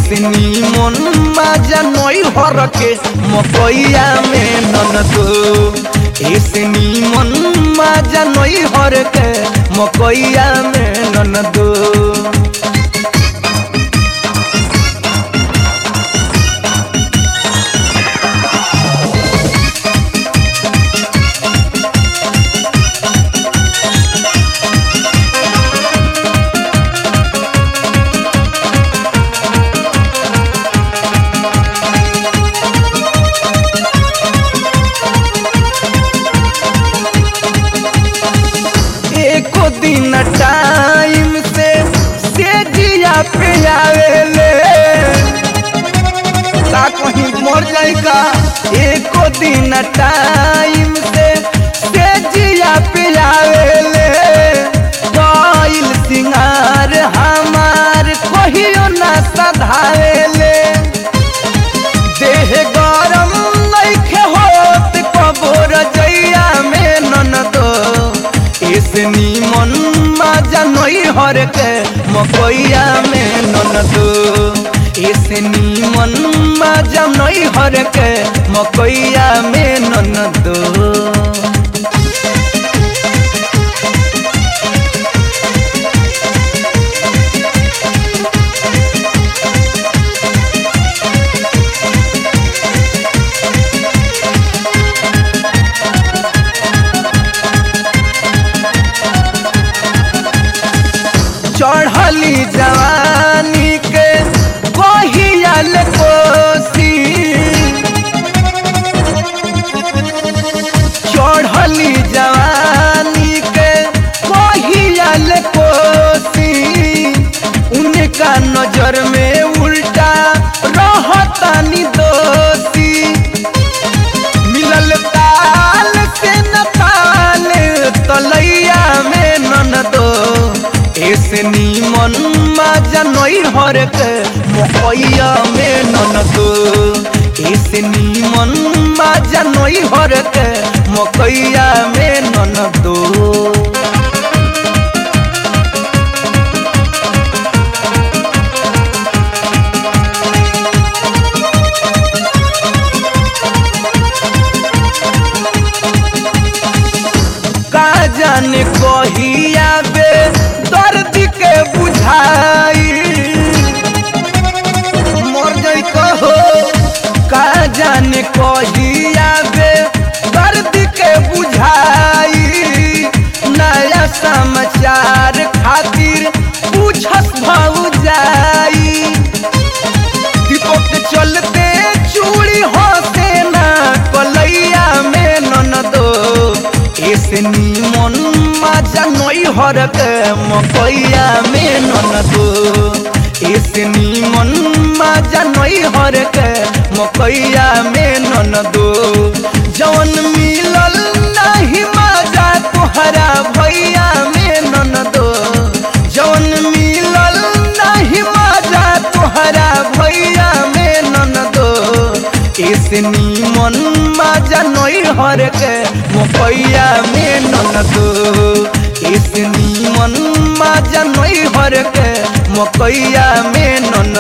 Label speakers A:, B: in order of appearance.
A: इसनी मन माजा नई हर के मकैया में ननदो इसनी मन माजा नई हर के मकैया में ननदो। एको दिन टाइम से जिया पे आवेले का कहीं मर जाएगा। एको दिन टाइम से जिया पे आवेले कोइल सिंगार हमार कहियो ना सधावेले। देह गरम नइखे होत कबोर जइया में ननदो इसनी मन माजा नई हर के मकैया में ननदो इसनी मन माजा नई हर के मकैया में ननदो। चढ़ली जवानी के कहियाल कोसी चढ़ली जवानी के कहियाल कोसी उनका नजर में उल्टा रहतानी दोषी। मिलल ताल से न ताल तलैया में ननदो इसनी मन माजा नई हर के मकैया में ननदो इसनी मन माजा नई हर के मकैया में ननदो। का जाने कहिया बे दर्द के बुझाई मर जाई कहो। का जाने कहिया बे दर्द के बुझाई नया समाचार खातिर पूछस भौजाई। दीपक चलते चूड़ी होते ना कलैया में ननदो इसनी मन माजा नई हर के मकैया में ननदो इसनी मन माजा नई हर के मकैया में ननदो। जवन मिलल नहीं माजा तोहरा भैया में ननदो जवन मिलल नहीं माजा तोहरा भैया में ननदो इसनी मन माजा नई हर के मकैया में ननदो इसनी मन माजा नई हर के मकैया में ननदो।